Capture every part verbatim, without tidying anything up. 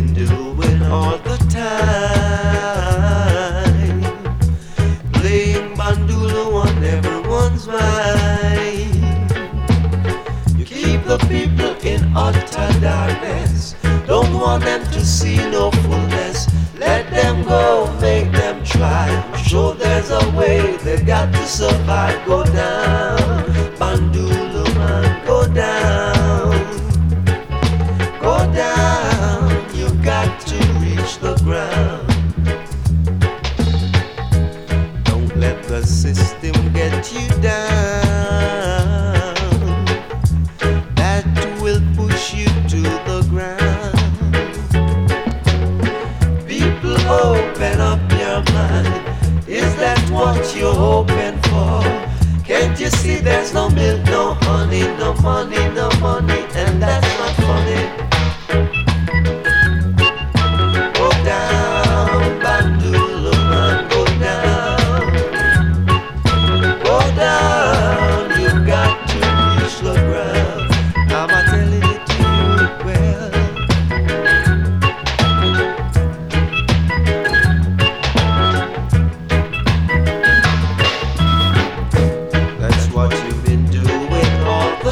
been doing all the time, playing bandolo on everyone's mind. You keep the people in utter darkness, don't want them to see no fullness. Let them go, make them try. I'm sure there's a way, they got to survive. Go down, bandolo man, go down. Go down, you got to reach the ground. Don't let the system get you down. That will push you to the ground. People, open up your mind. Is that what you're hoping for? Can't you see there's no milk, no honey, no money, no money, and that's not funny. Go down, bandolo man, go down. Go down, you got to reach the ground. I'm a telling it to you well. That's what you've been doing all the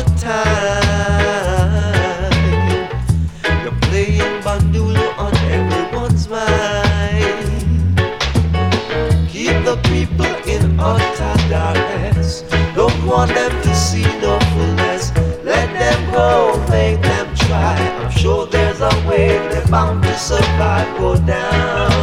time. You're playing bandolo on everyone's mind. Keep the people in utter darkness, don't want them to see no fullness. Let them go, make them try. I'm sure there's a way, they're bound to survive. Go down.